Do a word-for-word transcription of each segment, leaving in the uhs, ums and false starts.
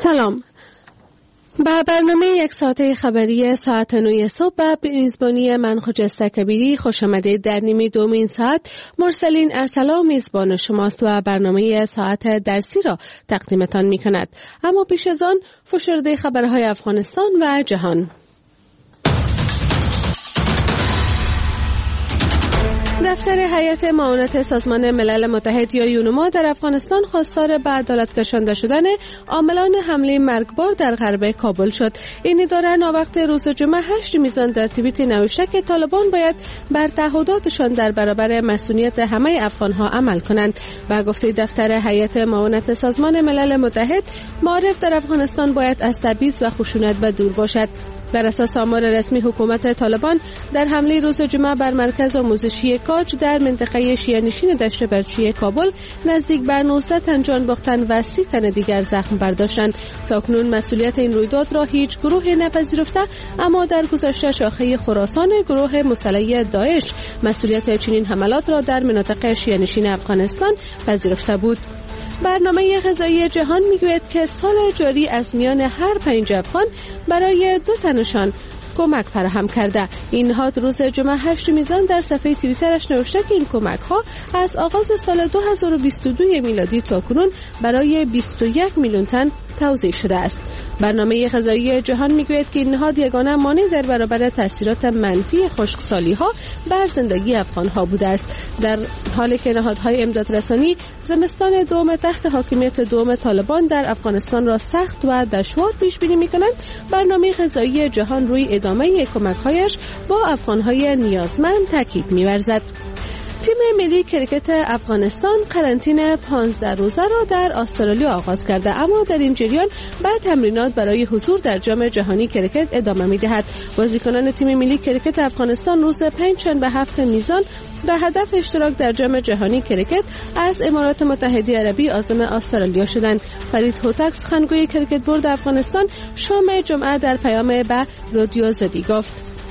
سلام. با برنامه یک ساعته خبری ساعت نه صبح به میزبانی من خجسته کبیری خوش آمدید. در نیمه دومین ساعت مرسلین ارسلا میزبان شماست و برنامه ساعت درسی را تقدیمتان می کند. اما پیش از آن فشرده خبرهای افغانستان و جهان. دفتر هیئت معاونت سازمان ملل متحد یا یونما در افغانستان خواستار به عدالت کشانده شدن عاملان حمله مرگبار در غرب کابل شد. این اداره ناوقت روز جمعه هشت میزان در توییت نوشته که طالبان باید بر تعهداتشان در برابر مسئولیت همه افغانها عمل کنند. و گفته دفتر هیئت معاونت سازمان ملل متحد، معارف در افغانستان باید از تبعیض و خشونت به دور باشد. بر اساس آمار رسمی حکومت طالبان، در حمله روز جمعه بر مرکز آموزشی کاج در منطقه شیعه نشین دشت برچی کابل نزدیک به نوزده تن جان باختند و سی تن دیگر زخم برداشتند. تاکنون مسئولیت این رویداد را هیچ گروه نپذیرفته، اما در گذشته شاخه خراسان گروه مسلح داعش مسئولیت چنین حملات را در مناطق شیعه نشین افغانستان پذیرفته بود. برنامه غذایی جهان میگوید که سال جاری از میان هر پنج افغان برای دو تنشان کمک فراهم کرده. این نهاد روز جمعه هشت میزان در صفحه توییترش نوشته که این کمک ها از آغاز سال دو هزار و بیست و دو میلادی تا کنون برای بیست و یک میلیون تن توزیع شده است. برنامه غذایی جهان میگوید که این نهاد یگانه مانع در برابر تاثیرات منفی خشکسالی ها بر زندگی افغان ها بوده است. در حالی که نهادهای امدادرسانی زمستان دوم تحت حاکمیت دوم طالبان در افغانستان را سخت و دشوار پیش بینی میکنند، برنامه غذایی جهان روی ادامه کمک‌هایش با افغان‌های نیازمند تاکید می‌ورزد. تیم ملی کریکت افغانستان قرنطینه پانزده روزه را در استرالیا آغاز کرده، اما در این جریان به تمرینات برای حضور در جام جهانی کریکت ادامه می‌دهد. بازیکنان تیم ملی کریکت افغانستان روز پنجشنبه هفت میزان به هدف اشتراک در جام جهانی کریکت از امارات متحده عربی عازم استرالیا شدند. فرید هوتک، سخنگوی کریکت بورد افغانستان، شام جمعه در پیام به رادیو زدی گفت: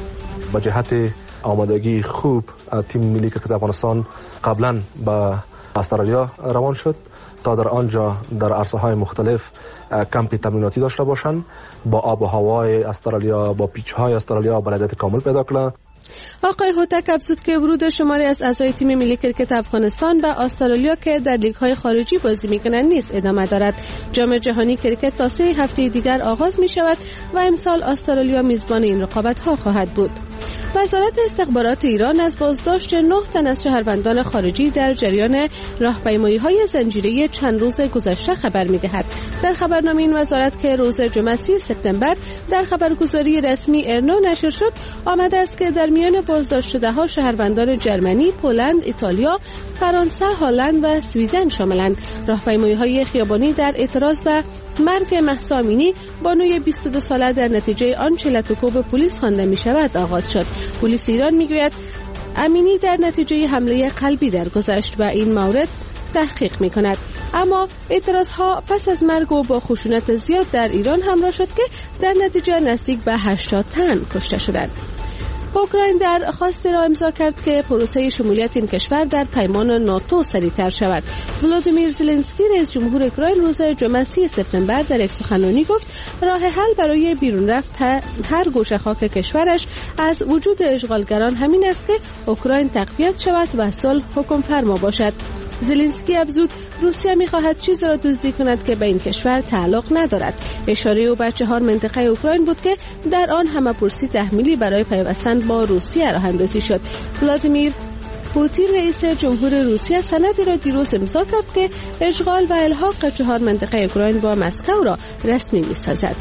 با جهت آمادگی خوب تیم ملی کریکت افغانستان قبلا به استرالیا روان شد تا در آنجا در عرصه‌های مختلف کمپ تمریناتی داشته باشند، با آب و هوای استرالیا، با پیچ‌های استرالیا بلدیت کامل پیدا کنند. آقای هوتک افزود که ورود شماری از اعضای تیم ملی کریکت افغانستان به استرالیا که در لیگ‌های خارجی بازی می‌کنند نیز ادامه دارد. جام جهانی کریکت تا سه هفته دیگر آغاز می‌شود و امسال استرالیا میزبان این رقابت‌ها خواهد بود. وزارت استخبارات ایران از بازداشت نه تن از شهروندان خارجی در جریان راهپیمایی‌های زنجیره‌ای چند روز گذشته خبر می‌دهد. در خبرنامه این وزارت که روز جمعه سی سپتامبر در خبرگزاری رسمی ارنا نشر شد، آمده است که در میان بازداشت شده‌ها شهروندان جرمنی، پولند، ایتالیا، فرانسه، هلند و سوئیدن شاملند. راهپیمایی‌های خیابانی در اعتراض به مرگ مهسا امینی، بانوی بیست و دو ساله در نتیجه آنچه لتوکوب پلیس خوانده می‌شود آغاز شد. پلیس ایران میگوید امینی در نتیجه حمله قلبی درگذشت و این مورد تحقیق می‌کند. اما اعتراضها پس از مرگ و با خشونت زیاد در ایران همراه شد که در نتیجه نزدیک به هشتاد تن کشته شدند. اوکراین درخواستی را امضا کرد که پروسه شمولیت این کشور در پیمان ناتو سریعتر شود. ولودیمیر زلنسکی رئیس جمهور اوکراین روز جمعه سی سپتامبر در یک سخنرانی گفت راه حل برای بیرون رفت هر گوشه خاک کشورش از وجود اشغالگران همین است که اوکراین تقویت شود و صلح حکم فرما باشد. زلنسکی افزود روسیه می‌خواهد چیزی را دزدی کند که به این کشور تعلق ندارد. اشاره او به چهار منطقه اوکراین بود که در آن همه پرسی تحمیلی برای پیوستن با روسیه راه اندازی شد. ولادیمیر پوتین رئیس جمهور روسیه سندی را دیروز امضا کرد که اشغال و الحاق چهار منطقه اوکراین با مسکو را رسمی می‌سازد.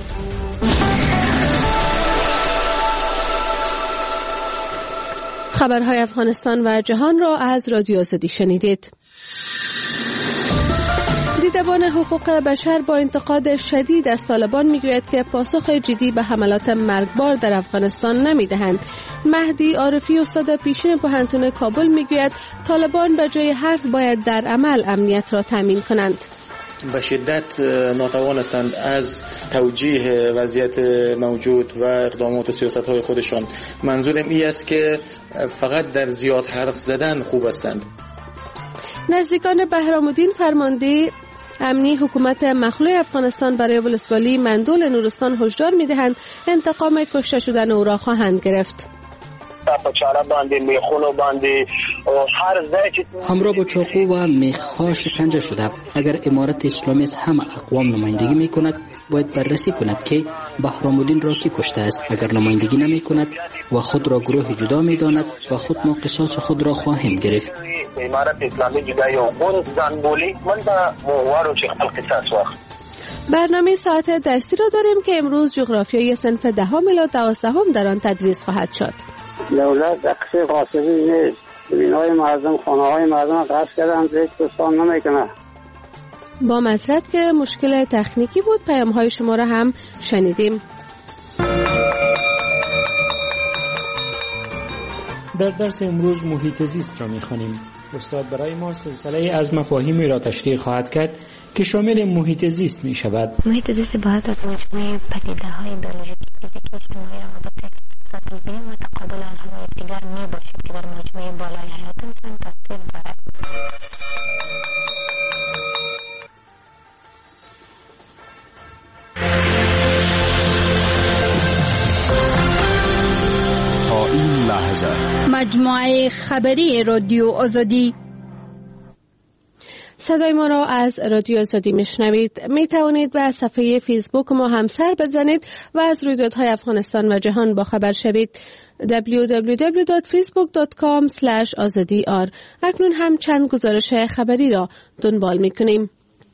خبرهای افغانستان و جهان را از رادیو آزادی شنیدید. دیدبان حقوق بشر با انتقاد شدید از طالبان میگوید که پاسخ جدی به حملات مرگبار در افغانستان نمیدهند. مهدی عارفی استاد پیشین پوهنتون کابل میگوید طالبان به جای حرف باید در عمل امنیت را تامین کنند. به شدت ناتوانستند از توجیه وضعیت موجود و اقدامات و سیاست‌های خودشان. منظورم این است که فقط در زیاد حرف زدن خوب هستند. نزدیکان بهرام الدین فرمانده امنی حکومت مخلوع افغانستان برای ولسوالی مندول نورستان هشدار می‌دهند انتقام کشته شدن او را خواهند گرفت. همراه با چاقو و میخ‌ها شکنجه شده. اگر امارت اسلامی از همه اقوام نمایندگی می‌کند باید بررسی کند که بهرام الدین را کی کشته است. اگر نمایندگی نمی‌کند و خود را گروه جدا می‌داند و خود ما قصاص خود را خواهیم گرفت. امارت اسلامی جدای اون زنبولی من با موارد خلق قصاص وقت. برنامه ساعت درسی را داریم که امروز جغرافیای صنف دهم الی دوازدهم در آن تدریس خواهد شد. دولت اقصی قاسمی نیست. بینای مردم، خانه های مردم قصد کردن زیاد دوستان نمیکنه. با معذرت که مشکل تکنیکی بود، پیام های شما را هم شنیدیم. در درس امروز محیط زیست را می‌خوانیم. استاد برای ما سلسله از مفاهیمی را تشریح خواهد کرد که شامل محیط زیست می‌شود. محیط زیست عبارت از مجموعه پدیده‌های بیولوژیکی، فیزیکی، اجتماعی، روابط سطحی و تقابل آنها یکدیگر میباشد که در مجموعه بالای حیات انسان تاثیر دارد. تا این لحظه مجموعه خبری رادیو آزادی. صدای ما را از رادیو آزادی میشنوید. می توانید به صفحه فیسبوک ما هم سر بزنید و از رویدادهای افغانستان و جهان با خبر شوید. دبلیو دبلیو دبلیو دات فیسبوک دات کام اسلش آزادی آر. اکنون هم چند گزارش خبری را دنبال می کنیم.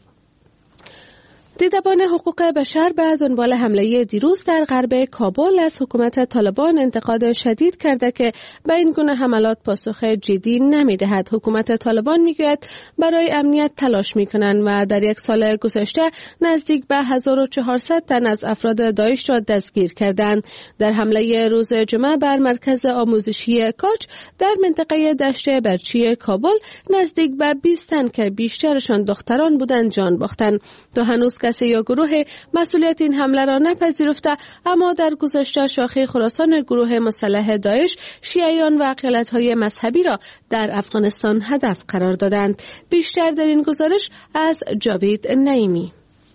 دیدبان حقوق بشر به دنبال حمله دیروز در غرب کابل از حکومت طالبان انتقاد شدید کرده که به این گونه حملات پاسخ جدی نمی‌دهد. حکومت طالبان میگوید برای امنیت تلاش می‌کنند و در یک سال گذشته نزدیک به هزار و چهارصد تن از افراد داعش را دستگیر کردند. در حمله روز جمعه بر مرکز آموزشی کاج در منطقه دشت برچی کابل نزدیک به بیست تن که بیشترشان دختران بودند جان باختند. تا هنوز کسی یا گروه مسئولیت این حمله را نپذیرفته، اما در گذشته شاخه خراسان گروه مسلح داعش شیعیان و اقلیت‌های مذهبی را در افغانستان هدف قرار دادند. بیشتر در این گزارش از جاوید نعیمی.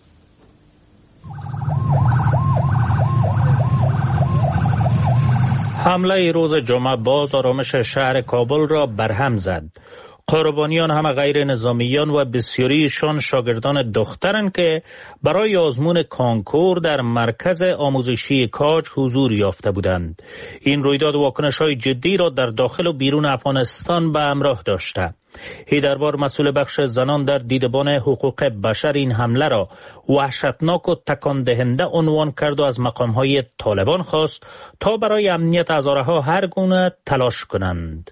حمله روز جمعه باز آرامش شهر کابل را برهم زد. قربانیان همه غیر نظامیان و بسیاریشان شاگردان دخترند که برای آزمون کانکور در مرکز آموزشی کاج حضور یافته بودند. این رویداد واکنش‌های جدی را در داخل و بیرون افغانستان به همراه داشته. هیدربار مسئول بخش زنان در دیدبان حقوق بشر این حمله را وحشتناک و تکان دهنده عنوان کرد و از مقام‌های طالبان خواست تا برای امنیت هزارها هر گونه تلاش کنند.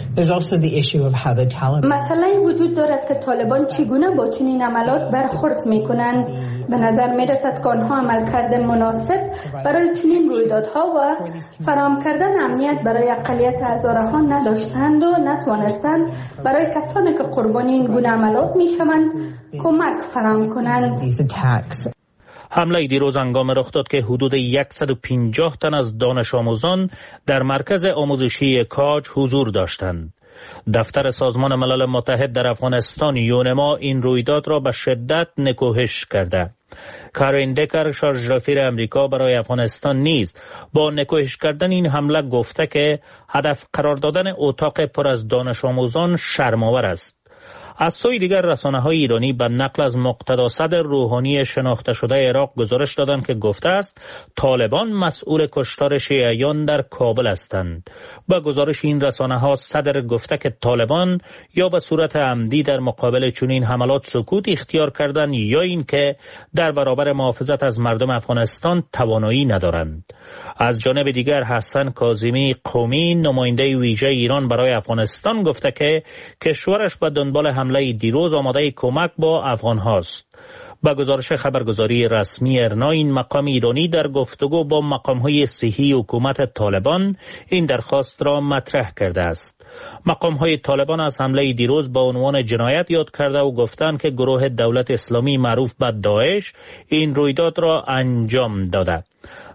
مسئله وجود دارد که طالبان چگونه با چنین عملات برخورد می کنند. به نظر می رسد که آنها عملکرد مناسب برای چنین رویدادها و فراهم کردن امنیت برای اقلیت هزارها نداشتند و نتوانستند برای کسانی که قربانی این گونه عملات می شوند کمک فراهم کنند. حمله دیروز هنگام رخ داد که حدود صد و پنجاه تن از دانش آموزان در مرکز آموزشی کاج حضور داشتند. دفتر سازمان ملل متحد در افغانستان یونما این رویداد را به شدت نکوهش کرده. کارین دکر شارژ رفیر امریکا برای افغانستان نیز با نکوهش کردن این حمله گفته که هدف قرار دادن اتاق پر از دانش آموزان شرم‌آور است. از سوی دیگر رسانه‌های ایرانی به نقل از مقتدا صدر روحانی شناخته شده عراق گزارش دادند که گفته است طالبان مسئول کشتار شیعیان در کابل هستند. با گزارش این رسانه‌ها صدر گفته که طالبان یا به صورت عمدی در مقابل چنین حملات سکوت اختیار کردند یا اینکه در برابر محافظت از مردم افغانستان توانایی ندارند. از جانب دیگر حسن کاظمی قومی نماینده ویژه ایران برای افغانستان گفته که کشورش به دنبال حمله دیروز آماده کمک با افغان هاست. با گزارش خبرگزاری رسمی ارنا این مقام ایرانی در گفتگو با مقام‌های صحی حکومت طالبان این درخواست را مطرح کرده است. مقام‌های طالبان از حمله دیروز با عنوان جنایت یاد کرده و گفتند که گروه دولت اسلامی معروف به داعش این رویداد را انجام داده.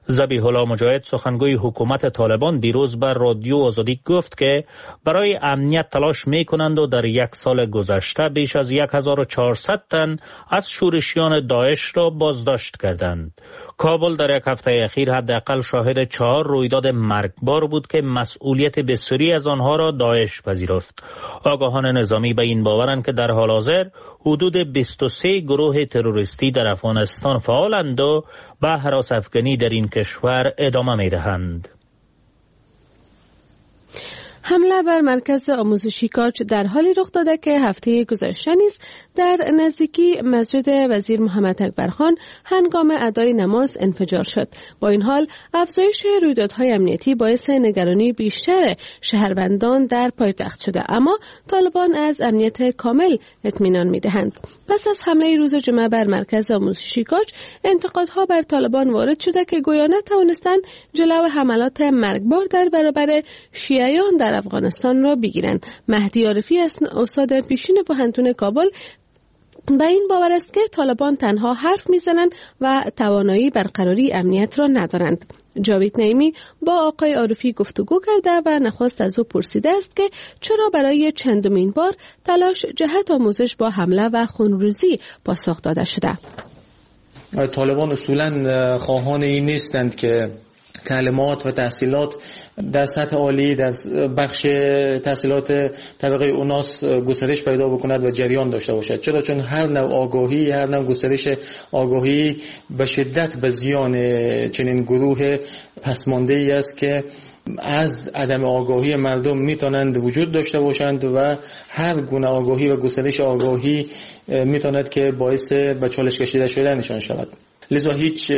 ذبیح الله مجاهد سخنگوی حکومت طالبان دیروز بر رادیو آزادی گفت که برای امنیت تلاش می کنند و در یک سال گذشته بیش از هزار و چهارصد تن از شورشیان داعش را بازداشت کردند. کابل در یک هفته اخیر حداقل شاهد چهار رویداد مرگبار بود که مسئولیت بسیاری از آنها را داعش پذیرفت. آگاهان نظامی به این باورند که در حال حاضر حدود بیست و سه گروه تروریستی در افغانستان فعالند و به هراس افغانی در این کشور ادامه می دهند. حمله بر مرکز آموزشی کاج در حالی رخ داده که هفته گذشته نیز در نزدیکی مسجد وزیر محمد اکبر خان هنگام ادای نماز انفجار شد. با این حال افزایش رویدادهای امنیتی باعث نگرانی بیشتر شهروندان در پایتخت شده، اما طالبان از امنیت کامل اطمینان می‌دهند. پس از حمله روز جمعه بر مرکز آموزشی کاج، انتقادها بر طالبان وارد شده که گویا نتوانستند جلو حملات مرگبار در برابر شیعیان در افغانستان را بگیرند. مهدی عارفی استاد پیشین پوهنتون کابل به این باور است که طالبان تنها حرف میزنند و توانایی برقراری امنیت را ندارند. جاوید نعیمی با آقای عارفی گفتگو کرده و نخست از او پرسیده است که چرا برای چندمین بار تلاش جهت آموزش با حمله و خونریزی پاسخ داده شده. طالبان اصولاً خواهان این نیستند که تعلیمات و تحصیلات در سطح عالی در بخش تحصیلات طبقه اوناس گسترش پیدا بکند و جریان داشته باشد. چرا؟ چون هر نوع آگاهی، هر نوع گسترش آگاهی به شدت به زیان چنین گروه پسمانده‌ای است که از عدم آگاهی مردم میتونند وجود داشته باشند و هر گونه آگاهی و گسترش آگاهی میتواند که باعث به چالش کشیده شدنشان شود. لذا هیچ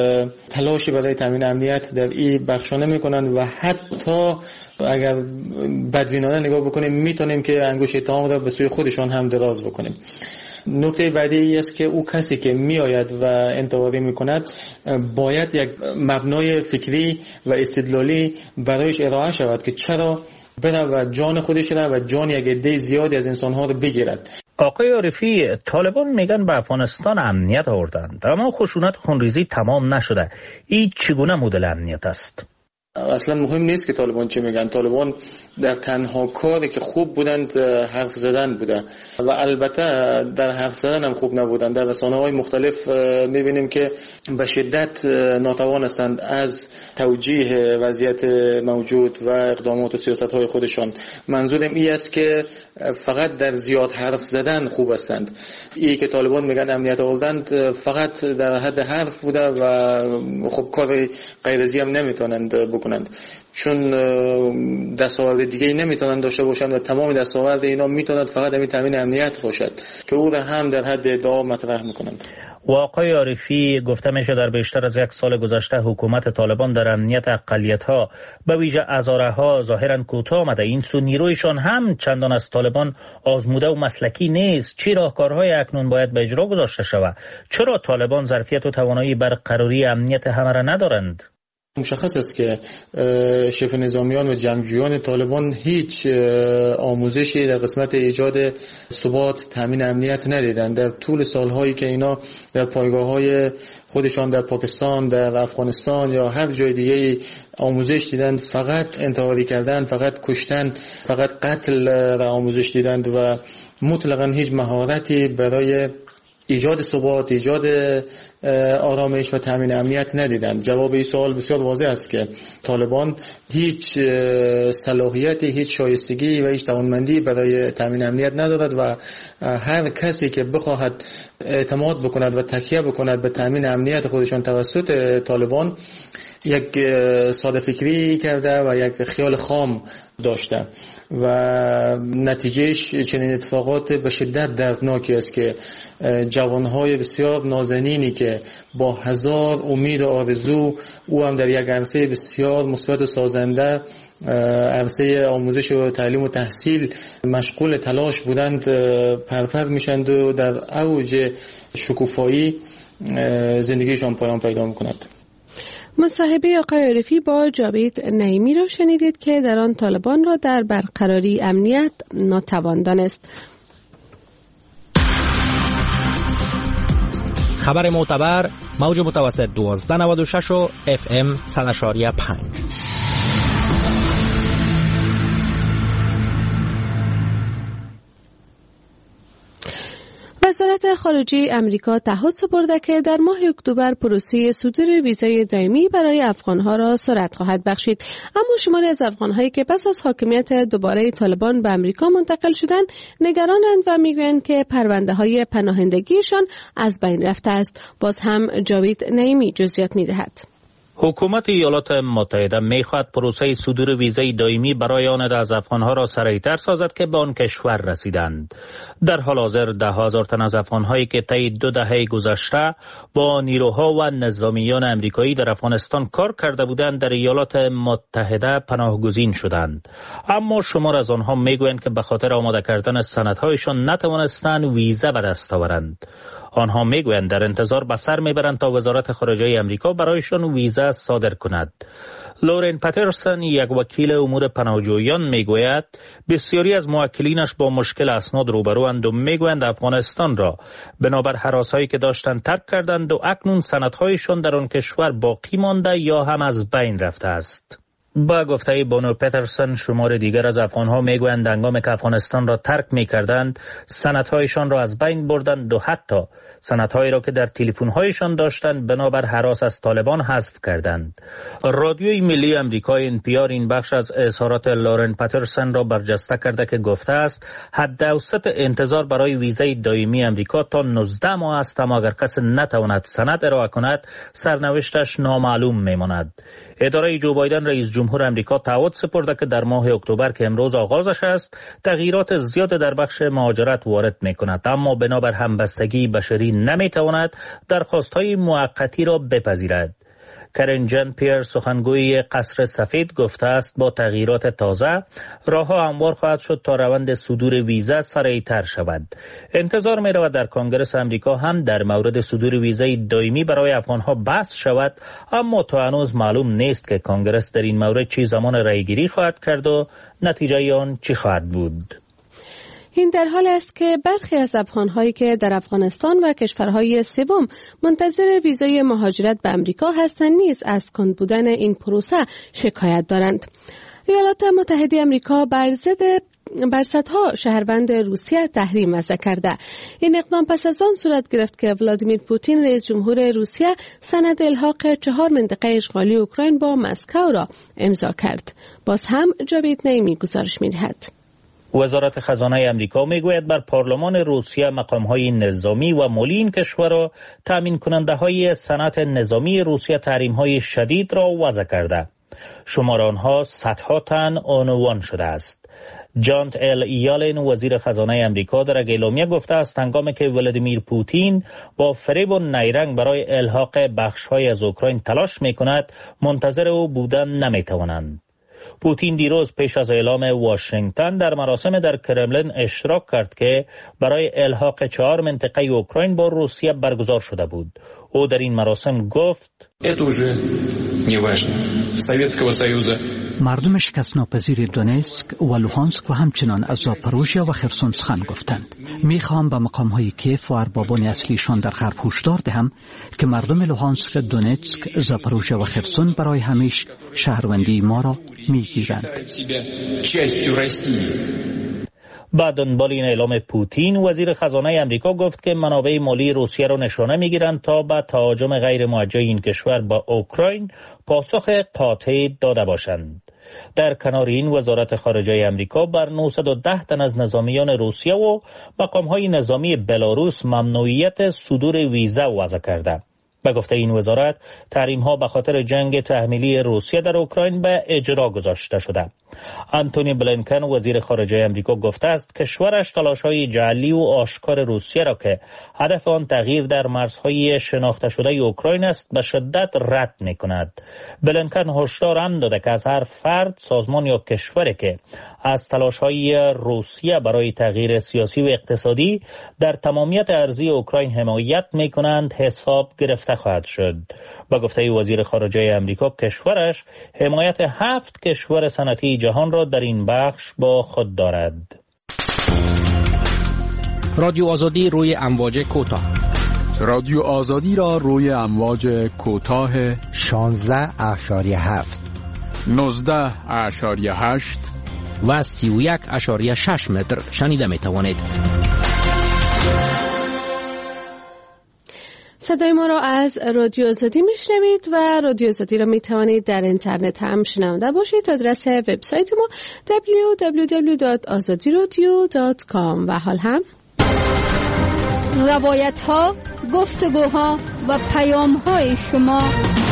تلاشی برای تامین امنیت در این بخشا نمی‌کنند و حتی اگر بدبینانه نگاه بکنیم میتونیم که انگشت اتهام را به سوی خودشان هم دراز بکنیم. نکته بعدی ای است که او کسی که میآید و انتقادی میکند باید یک مبنای فکری و استدلالی برایش ارائه شود که چرا بره و جان خودش را و جان یک عده زیادی از انسانها را بگیرد. آقای عارفی، طالبان میگن به افغانستان امنیت آوردند، اما خشونت خونریزی تمام نشده. این چگونه مدل امنیت است؟ اصلا مهم نیست که طالبان چی میگن. طالبان در تنها کاری که خوب بودند حرف زدن بوده و البته در حرف زدن هم خوب نبودند. در رسانه‌های مختلف میبینیم که به شدت ناتوان هستند از توجیه وضعیت موجود و اقدامات و سیاست‌های خودشان. منظورم این است که فقط در زیاد حرف زدن خوب هستند. این که طالبان میگن امنیت آوردند فقط در حد حرف بوده و خب کار غیر از این هم نمیتونند بکنند، چون دستاورد دیگه نمیتونن داشته باشند و تمام دستاورد اینا میتوند فقط همین تامین امنیت باشد که او را هم در حد ادعا مطرح میکنند. و آقای عارفی، گفته میشه در بیشتر از یک سال گذشته حکومت طالبان در امنیت اقلیت‌ها به ویژه هزاره‌ها ظاهراً کوتاه آمده. این سو نیرویشان هم چندان از طالبان آزموده و مسلکی نیست. چه راهکارهای اکنون باید به اجرا گذاشته شود؟ چرا طالبان ظرفیت و توانایی برقراری امنیت همه را ندارند؟ مشخص است که شبه نظامیان و جنگجویان طالبان هیچ آموزشی در قسمت ایجاد ثبات، تامین امنیت ندیدند. در طول سالهایی که اینا در پایگاه‌های خودشان در پاکستان، در افغانستان یا هر جای دیگه آموزش دیدند، فقط انتحاری کردند، فقط کشتن، فقط قتل را آموزش دیدند و مطلقاً هیچ مهارتی برای ایجاد ثبات، ایجاد آرامش و تامین امنیت ندیدند. جواب این سوال بسیار واضح است که طالبان هیچ صلاحیتی، هیچ شایستگی و هیچ توانمندی برای تامین امنیت ندارد و هر کسی که بخواهد اعتماد بکند و تکیه بکند به تامین امنیت خودشان توسط طالبان یک ساده فکری کرده و یک خیال خام داشته و نتیجهش چنین اتفاقات به شدت دردناکی است که جوانهای بسیار نازنینی که با هزار امید و آرزو او هم در یک عرصه بسیار مثبت و سازنده، عرصه آموزش و تعلیم و تحصیل مشغول تلاش بودند، پرپر میشند و در اوج شکوفایی زندگیشان پایان پیدا میکند. مصاحبه آقای عارفی با جاوید نعیمی را شنیدید که در آن طالبان را در برقراری امنیت ناتوان دانست. خبر معتبر موج متوسط دوازده نود و شش و اف ام صد و پنج. وزارت خارجه امریکا تعهد سپرده که در ماه اکتبر پروسه صدور ویزای دائمی برای افغانها را سرعت خواهد بخشید، اما شماری از افغانهایی که پس از حاکمیت دوباره طالبان به امریکا منتقل شدند نگرانند و میگویند که پرونده‌های پناهندگیشان از بین رفته است. باز هم جاوید نعیمی جزئیات می‌دهد. حکومت ایالات متحده می‌خواهد پروسه صدور ویزای دائمی برای آن از افغانها را سریعتر سازد که به آن کشور رسیدند. در حال حاضر ده هزار تن از افغانهایی که طی دو دهه گذشته با نیروها و نظامیان امریکایی در افغانستان کار کرده بودند در ایالات متحده پناهگزین شدند، اما شمار از آنها میگویند که به خاطر آماده کردن سندهایشان نتوانستند ویزا به دست آورند. آنها میگویند در انتظار به سر میبرند تا وزارت خارجه امریکا برایشان ویزا صادر کند. لورن پاترسون، یک وکیل امور پناهجویان، میگوید بسیاری از موکلینش با مشکل اسناد روبروند و میگویند افغانستان را بنابر هراسایی که داشتند ترک کردند و اکنون سندهایشان در آن کشور باقی مانده یا هم از بین رفته است. با گفته بانو پترسون، شمار دیگر از افغانها میگویند هنگامی که افغانستان را ترک میکردند سندهایشان را از بین بردند و حتی سندهایی را که در تلفن‌هایشان داشتند بنابر هراس از طالبان حذف کردند. رادیوی ملی آمریکای ان پی آر این بخش از اظهارات لورن پاترسون را برجسته کرده که گفته است حد اوسط انتظار برای ویزای دائمی آمریکا تا نوزده ماه است، اما اگر کسی نتواند سند ارائه کند سرنوشتش نامعلوم میماند. اداره جو بایدن رئیس جمهور امریکا تعهد سپرده که در ماه اکتبر که امروز آغازش است تغییرات زیاد در بخش مهاجرت وارد میکند، اما بنابر همبستگی بشری نمیتواند درخواست‌های موقتی را بپذیرد. کرن جان پیر، سخنگوی قصر سفید، گفته است با تغییرات تازه راهها هموار خواهد شد تا روند صدور ویزا سریعتر شود. انتظار می رود در کنگره امریکا هم در مورد صدور ویزای دائمی برای افغانها بحث شود، اما تا هنوز معلوم نیست که کنگره در این مورد چه زمان رأیگیری خواهد کرد و نتیجه آن چی خواهد بود. این در حال است که برخی از افغان‌هایی که در افغانستان و کشورهای سوم منتظر ویزای مهاجرت به امریکا هستند نیز از کند بودن این پروسه شکایت دارند. ایالات متحده امریکا بر ضد بر صدها شهروند روسیه تحریم وضع کرده. این اقدام پس از آن صورت گرفت که ولادیمیر پوتین رئیس جمهور روسیه سند الحاق چهار منطقه اشغالی اوکراین با مسکو را امضا کرد. باز هم جاوید نعیمی گزارش می‌دهد. وزارت خزانه امریکا میگوید بر پارلمان روسیه مقام‌های نظامی و مالی این کشور را تامین کننده های صنعت نظامی روسیه تحریم‌های شدید را وضع کرده. شمار آنها صدها تن عنوان شده است. جانت ال یالن، وزیر خزانه امریکا، در اعلامیه گفته است هنگامی که ولادیمیر پوتین با فریب و نیرنگ برای الحاق بخش‌های از اوکراین تلاش می‌کند، منتظر او بودن نمی‌توانند. پوتین دیروز پیش از اعلام واشنگتن در مراسم در کرملین اشتراک کرد که برای الحاق چهار منطقه اوکراین با روسیه برگزار شده بود. او در این مراسم گفت: مردم شکست ناپذیر دونتسک و لوهانسک و همچنان از زاپاروژیا و خرسون سخن گفتند. میخوام به مقام‌های کیف و اربابان اصلیشان در غرب هشدار دهم که مردم لوهانسک، دونتسک، زاپاروژیا و خرسون برای همیشه شهروندی ما را میگیرند. بعد دنبال این اعلام پوتین، وزیر خزانه امریکا گفت که منابع مالی روسیه را نشانه میگیرند تا به تهاجم غیر موجه این کشور با اوکراین پاسخ قاطع داده باشند. در کنار این، وزارت خارجه امریکا بر نهصد و ده تن از نظامیان روسیه و مقام‌های نظامی بلاروس ممنوعیت صدور ویزا وضع کرده. به گفته این وزارت، تحریم‌ها به خاطر جنگ تحمیلی روسیه در اوکراین به اجرا گذاشته شده. آنتونی بلینکن، وزیر خارجه امریکا، گفته است کشورش تلاش‌های جعلی و آشکار روسیه را که هدف آن تغییر در مرزهای شناخته شده اوکراین است به شدت رد می‌کند. بلینکن هشدار هم داده که از هر فرد، سازمان یا کشوری که از تلاش‌های روسیه برای تغییر سیاسی و اقتصادی در تمامیت ارضی اوکراین حمایت می‌کنند حساب گرفته خواهد شد. با گفته وزیر خارجه امریکا، کشورش حمایت هفت کشور صنعتی جهان را در این بخش با خود دارد. رادیو آزادی روی امواج کوتاه رادیو آزادی را روی امواج کوتاه شانزده اشاریه هفت، نوزده اشاریه هشت و سی و یک اشاریه شش متر شنیده می توانید. صدای ما را از رادیو آزادی میشنوید و رادیو آزادی را می توانید در اینترنت هم شنونده باشید. آدرس وبسایت ما دبلیو دبلیو دبلیو دات آزادی رادیو دات کام. و حال هم روایت ها، گفتگوها و پیام های شما.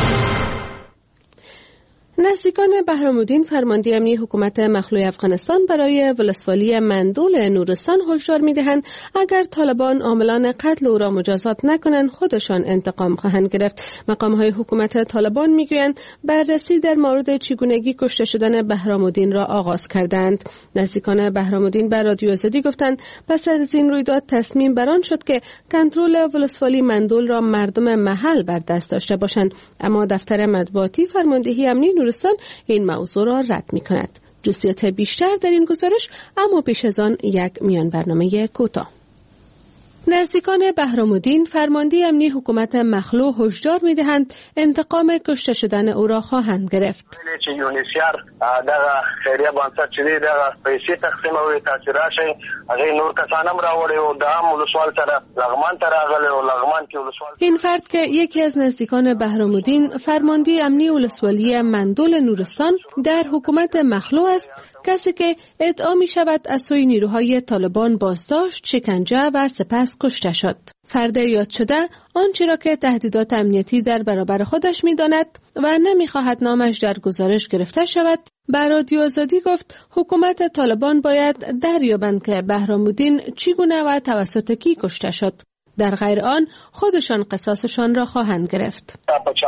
نزدیکان بهرام‌الدین فرمانده امنی حکومت مخلوع افغانستان برای ولسوالی مندول نورستان هشدار می‌دهند اگر طالبان عاملان قتل او را مجازات نکنند خودشان انتقام خواهند گرفت. مقام‌های حکومت طالبان می‌گویند بررسی در مورد چگونگی کشته شدن بهرام‌الدین را آغاز کردند. نزدیکان بهرام‌الدین به رادیو آزادی گفتند پس از این رویداد تصمیم بر آن شد که کنترل ولسوالی مندول را مردم محل بر دست داشته باشند، اما دفتر مطبوعاتی فرماندهی امنی نورستان این موضوع را رد می کند. جزئیات بیشتر در این گزارش، اما پیش از آن یک میان برنامه کوتاه. نزدیکان بهرام‌الدین فرمانده امنی حکومت مخلوع هشدار می‌دهند انتقام کشته شدن او را خواهند گرفت. چې یونیسیار دغه خیریه بنسټ چې دغه پیسې تقسیموي تاسو راشئ هغه نور کسان هم راوړي او د عام ولسوال سره لغمان ته راغلي او لغمان کې ولسوال. این فرد که یکی از نزدیکان بهرام‌الدین فرمانده امنی ولسوالی مندول نورستان در حکومت مخلوع است، کسی که ادعا می‌شود از سوی نیروهای طالبان بازداشت، شکنجه و سپس کشته شد. فرد یاد شده آنچه را که تهدیدات امنیتی در برابر خودش می‌داند و نمی‌خواهد نامش در گزارش گرفته شود، به رادیو آزادی گفت حکومت طالبان باید دریابند که بهرام‌الدین چگونه و توسط کی کشته شد. در غیر آن خودشان قصاصشان را خواهند گرفت.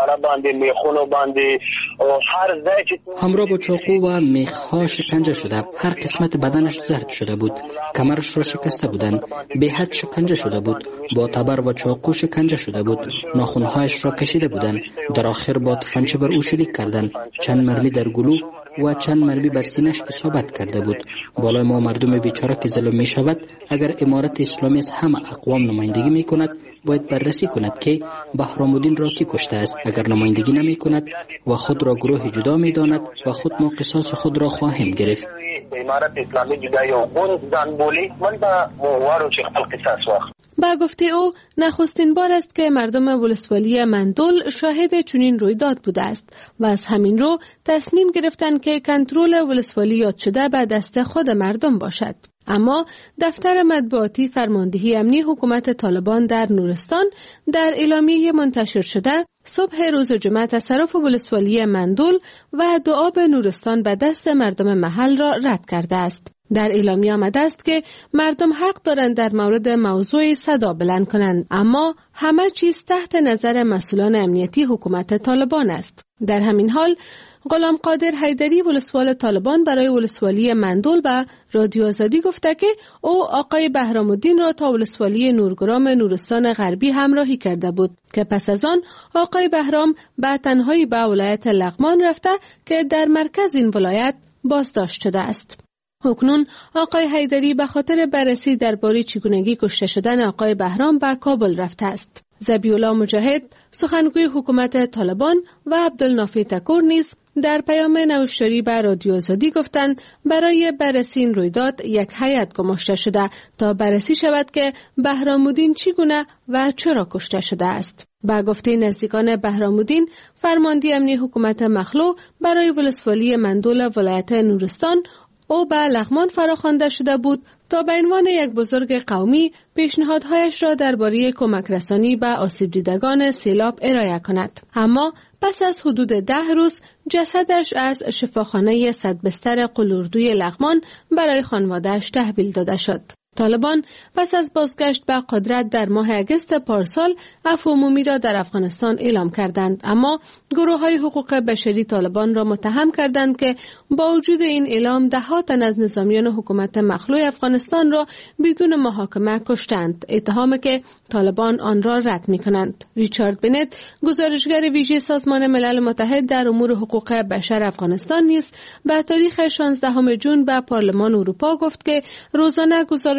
همراه با چاقو و میخ‌ها شکنجه شده، هر قسمت بدنش زرد شده بود، کمرش را شکسته بودند، به حد شکنجه شده بود، با تبر و چاقو شکنجه شده بود، ناخن‌هایش را کشیده بودند، در آخر با تفنگچه بر او شلیک کردند، چند مرمی در گلو و چند مرمی بر سینه‌اش اصابت کرده بود. بالای ما مردم بیچاره که ظلم می شود، اگر امارت اسلامی از همه اقوام نمایندگی می کند باید بررسی کند که بهرام‌الدین را کی کشته است. اگر نمایندگی نمی کند و خود را گروه جدا می داند و خود ما قصاص خود را خواهیم گرفت. امارت اسلامی جدا یو گوند ځان بولی من به موارو چې خپل قصاص واخلي. با گفته او نخستین بار است که مردم ولسوالی مندول شاهد چنین رویداد بوده است و از همین رو تصمیم گرفتند که کنترل ولسوالی یاد شده به دست خود مردم باشد. اما دفتر مطبوعاتی فرماندهی امنی حکومت طالبان در نورستان در اعلامیه منتشر شده صبح روز جمعه تصرف ولسوالی مندول و دعا به نورستان به دست مردم محل را رد کرده است. در اعلامیه آمده است که مردم حق دارند در مورد موضوع صدا بلند کنند، اما همه چیز تحت نظر مسئولان امنیتی حکومت طالبان است. در همین حال غلام قادر حیدری ولسوال طالبان برای ولسوالی مندول به رادیو آزادی گفته که او آقای بهرام‌الدین را تا ولسوالی نورگرام نورستان غربی همراهی کرده بود که پس از آن آقای بهرام به تنهایی به ولایت لغمان رفته که در مرکز این ولایت بازداشت شده است. اکنون آقای حیدری به خاطر بررسی درباره چگونگی کشته شدن آقای بهرام به کابل رفته است. ذبیح‌الله مجاهد سخنگوی حکومت طالبان و عبدالنافع تکور نیز در پیام نوشتاری به رادیو آزادی گفتند برای بررسی این رویداد یک هیئت گماشته شده تا بررسی شود که بهرام‌الدین چگونه و چرا کشته شده است. با گفته نزدیکان بهرام‌الدین فرمانده امنی حکومت مخلوع برای ولسوالی مندول ولایت نورستان او به لغمان فراخوانده شده بود تا به عنوان یک بزرگ قومی پیشنهادهایش را درباره کمک رسانی به آسیب دیدگان سیلاب ارائه کند. اما پس از حدود ده روز جسدش از شفاخانه صد بستر قلوردوی لغمان برای خانواده‌اش تحویل داده شد. طالبان پس از بازگشت به قدرت در ماه اگست پارسال عفو عمومی را در افغانستان اعلام کردند، اما گروه‌های حقوق بشری طالبان را متهم کردند که با وجود این اعلام ده ها تن از نظامیان حکومت مخلوع افغانستان را بدون محاکمه کشتند، اتهامی که طالبان آن را رد می‌کنند. ریچارد بنت گزارشگر ویژه سازمان ملل متحد در امور حقوق بشر افغانستان نیز به تاریخ شانزدهم ژوئن به پارلمان اروپا گفت که روزانه گزارش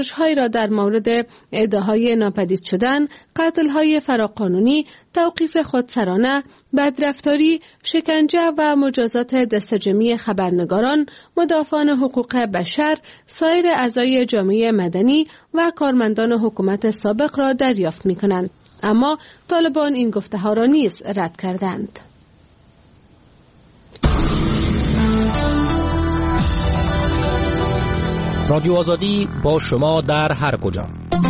گزارش‌هایی را در مورد ادعاهای ناپدید شدن، قتل‌های فراقانونی، توقیف خودسرانه، بدرفتاری، شکنجه و مجازات دستجمعی خبرنگاران، مدافعان حقوق بشر، سایر اعضای جامعه مدنی و کارمندان حکومت سابق را دریافت می‌کنند. اما طالبان این گفته‌ها را نیز رد کردند. رادیو آزادی با شما در هر کجا.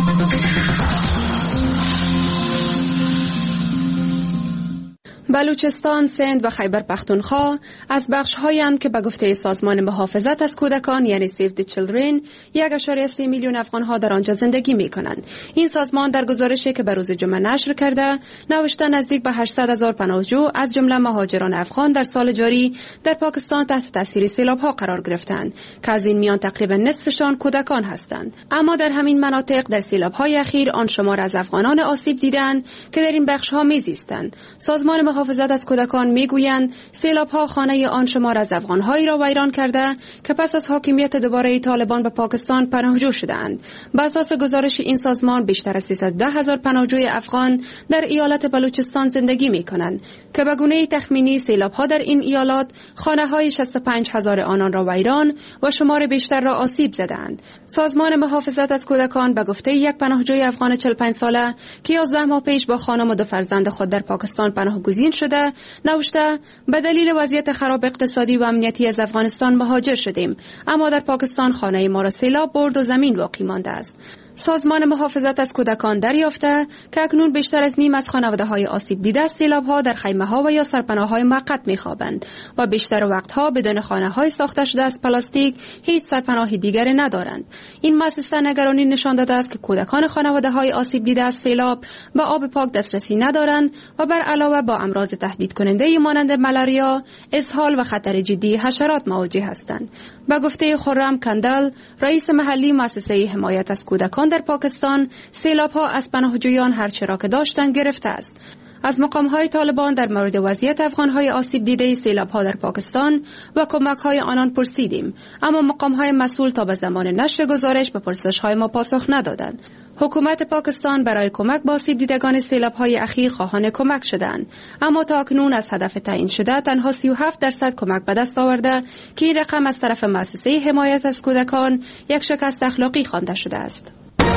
بلوچستان، سند و خیبر پختونخوا از بخش‌هایند که به گفته سازمان محافظت از کودکان یعنی سیو دی چیلدرن یک ممیز سه میلیون افغان‌ها در آنجا زندگی می‌کنند. این سازمان در گزارشی که به روز جمعه نشر کرده نوشته نزدیک به هشتصد هزار پناهجو از جمله مهاجران افغان در سال جاری در پاکستان تحت تاثیر سیلاب‌ها قرار گرفتند که از این میان تقریبا نصفشان کودکان هستند. اما در همین مناطق در سیلاب‌های اخیر آن شمار از افغانان آسیب دیدند که در این بخش‌ها می‌زیستند. سازمان محافظت از کودکان میگویند سیلاب‌ها خانه آن شمار از افغان‌هایی را ویران کرده که پس از حاکمیت دوباره طالبان به پاکستان پناهجو شدند. بر اساس گزارش این سازمان بیشتر از سیصد و ده هزار پناهجوی افغان در ایالت بلوچستان زندگی می‌کنند که به گونه‌ای تخمینی سیلاب‌ها در این ایالات خانه‌های شصت و پنج هزار آنان را ویران و شمار بیشتر را آسیب زدند. سازمان محافظت از کودکان به گفته یک پناهجوی افغان چهل و پنج ساله که یازده ماه پیش با خانم و دو فرزند خود در پاکستان پناهگزین شده نوشته به دلیل وضعیت خراب اقتصادی و امنیتی از افغانستان مهاجر شدیم، اما در پاکستان خانه ما را سیلاب برد و زمین باقی مانده است. سازمان محافظت از کودکان دریافته که اکنون بیشتر از نیم از خانواده‌های آسیب دیده از سیلاب‌ها در خیمه‌ها و یا سرپناه‌های موقت می‌خوابند و بیشتر وقتها بدون خانه‌های ساخته شده از پلاستیک هیچ سرپناه دیگری ندارند. این مؤسسه نگرانی نشان داده است که کودکان خانواده‌های آسیب دیده از سیلاب به آب پاک دسترسی ندارند و بر علاوه با امراض تهدید کننده مانند ملاریا، اسهال و خطر جدی حشرات مواجه هستند. به گفته خرم کندل، رئیس محلی مؤسسه حمایت از کودکان در پاکستان، سیلاب‌ها از پناهجویان هر چرا که داشتند گرفته است. از مقام‌های طالبان در مورد وضعیت افغان‌های آسیب دیده سیلاب‌ها در پاکستان و کمک‌های آنان پرسیدیم، اما مقام‌های مسئول تا به زمان نشر گزارش به پرسش‌های ما پاسخ ندادند. حکومت پاکستان برای کمک به آسیب دیدگان سیلاب‌های اخیر خواهان کمک شدند، اما تا اکنون از هدف تعیین شده تنها سی و هفت درصد کمک به دست آورده که این رقم از طرف مؤسسه حمایت از کودکان یک شکست اخلاقی خوانده شده است.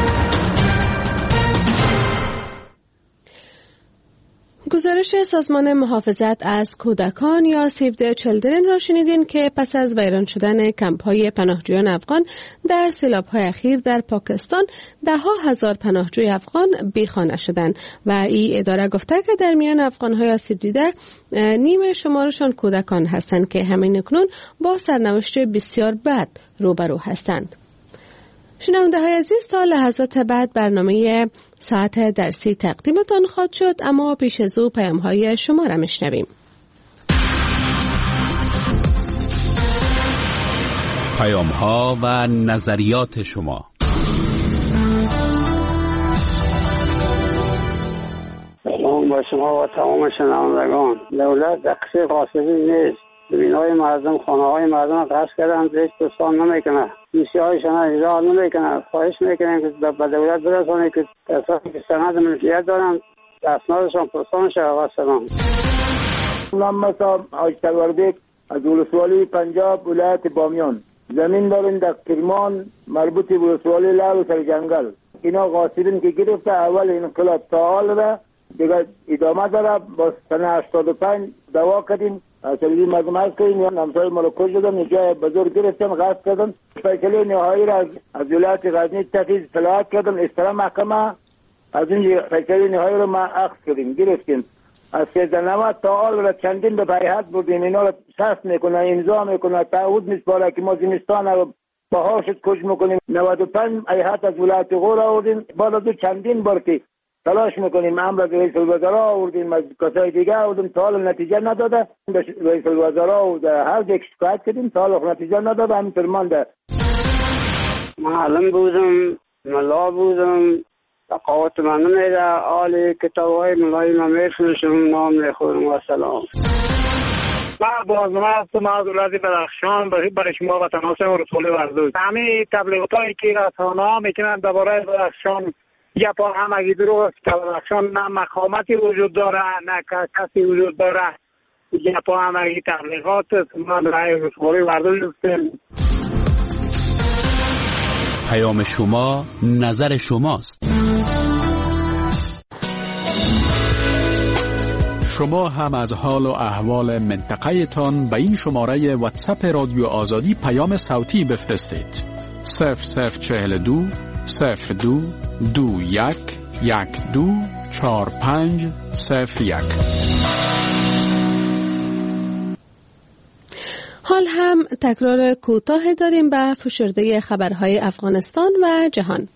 گزارش سازمان محافظت از کودکان یا سیو دی چیلدرن را شنیدین که پس از ویران شدن کمپ‌های پناهجویان افغان در سیلاب‌های اخیر در پاکستان ده ها هزار پناهجوی افغان بیخانه شدند و این اداره گفته که در میان افغان‌های آسیب دیده نیم شمارشان کودکان هستند که همین اکنون با سرنوشت بسیار بد روبرو هستند. شنونده های عزیز، تا لحظات بعد برنامه ساعت درسی تقدیمتان خواهد شد، اما پیش از او پیام های شما را میشنویم. پیام ها و نظریات شما. سلام با شما و تمام شنوندگان. دولت دقیق قاصدی نیست. بینای مردم، خانه های مردم قصد کردن، هیچ دوستان نمیکنه، میسیهایشان اجرا نمیکنه. خواهش میکنیم که به دولت برسانه که کسانی که سند ملکیت دارن اسنادشان پرسان شود. و سلام. نام مسا حاج تلواربیک از ولسوالی پنجاب ولایت بامیان. زمین داریم در کرمان مربوط به ولسوالی لال و سرجنگل. اینا غاصبین که گرفته اول انقلاب تا حال را دیگه ادامه داره. با سنه هشتاد و پنج دعوا کردیم، اصلی مردم هست که این همسای ملکو شدن، اینجا بزرگ گرفتن، غصب کردن. فیصله نهایی را از ولایت غزنی تفیز صلاحیت کردن. استرا محکمه از این فیصله نهایی را ما اخذ کردیم، گرفتیم. از سیزده نود تا حال را چندین به بیعت بردیم. اینا را شست میکنه، امضا میکنه، تعهد میسپاره که ما زمستان را بهاشت کش میکنیم. نود و پنج ایهات از ولایت غور آوردیم. بعد از چندین بار که تلاش میکنیم امر رئیس الوزراء آوردیم، از کسای دیگه آوردیم، تا حال نتیجه نداده. رئیس الوزراء و هر یک شکایت کردیم، تا حال نتیجه نداده، همینطور مانده. معلم بودم، ملا بودم، تقاوت من نمیده. آلی کتاب های ملای من میفروشم، نام میخورم. و سلام. من بازنامه هستم از ولایت بدخشان برای شما و تناسب رسول ورزش. همه تبلیغات هایی که رسانه ها میکنن درباره بدخشان یا پا همگی دروغ است که بدخشان نه مقامتی وجود داره نه کسی وجود داره. یا پا همگی تبلیغات است. ما برای رسول ورزش هستیم. پیام شما نظر شماست. شما هم از حال و احوال منطقه تان به این شماره واتساپ رادیو آزادی پیام صوتی بفرستید. صفر صفر چهل دو صفر دو دو یک یک دو چار پنج صفر یک. حال هم تکرار کوتاه داریم به فشرده خبرهای افغانستان و جهان.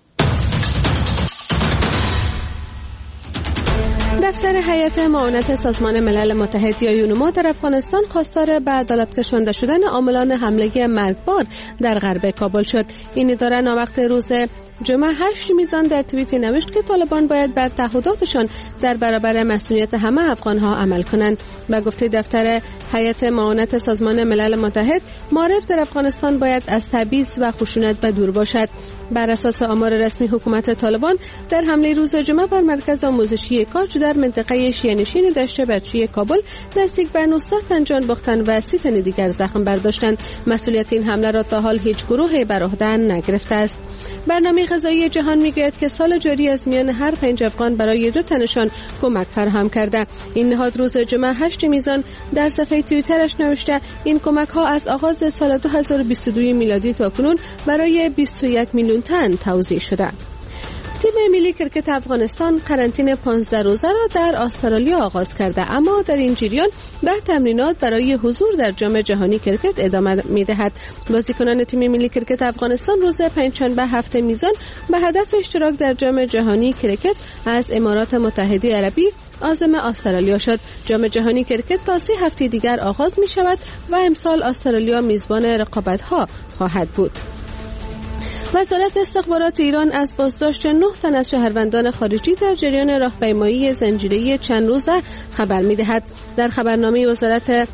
دفتر هیئت معاونت سازمان ملل متحد یا یونما در افغانستان خواستار به عدالت کشانده شدن عاملان حمله مرگبار در غرب کابل شد. این اداره ناوقت روز جمعه هشت میزان در توییتی نوشت که طالبان باید بر تعهداتشان در برابر مسئولیت همه افغانها عمل کنند. به گفته دفتر هیئت معاونت سازمان ملل متحد، معارف در افغانستان باید از تبعیض و خشونت به دور باشد. بر اساس آمار رسمی حکومت طالبان، در حمله روز جمعه بر مرکز آموزشی کاج در منطقه شیعه‌نشین دشت بچی کابل نزدیک به نهصد تن جان باختند و سی تن دیگر زخم برداشتند. مسئولیت این حمله را تا حال هیچ گروهی بر عهده نگرفته است. برنامه غذایی جهان میگوید که سال جاری از میان هر پنج افغان برای دو تنشان کمک فراهم کرده. این نهاد روز جمعه هشت میزان در صفحه توییترش نوشته این کمک ها از آغاز سال دو هزار و بیست و دو میلادی تا کنون برای بیست و یک میلیون تن توزیع شده. تیم ملی کرکت افغانستان قرنطینه پانزده روزه را در استرالیا آغاز کرده، اما در این جریان به تمرینات برای حضور در جام جهانی کرکت ادامه می‌دهد. بازیکنان تیم ملی کرکت افغانستان روز پنجشنبه هفته میزان به هدف اشتراک در جام جهانی کرکت از امارات متحده عربی عازم استرالیا شد. جام جهانی کرکت تا سه هفته دیگر آغاز می شود و امسال استرالیا میزبان رقابت‌ها خواهد بود. وزارت استخبارات ایران از بازداشت نه تن از شهروندان خارجی در جریان راهپیمایی زنجیره‌ای چند روزه خبر می‌دهد. در خبرنامه وزارت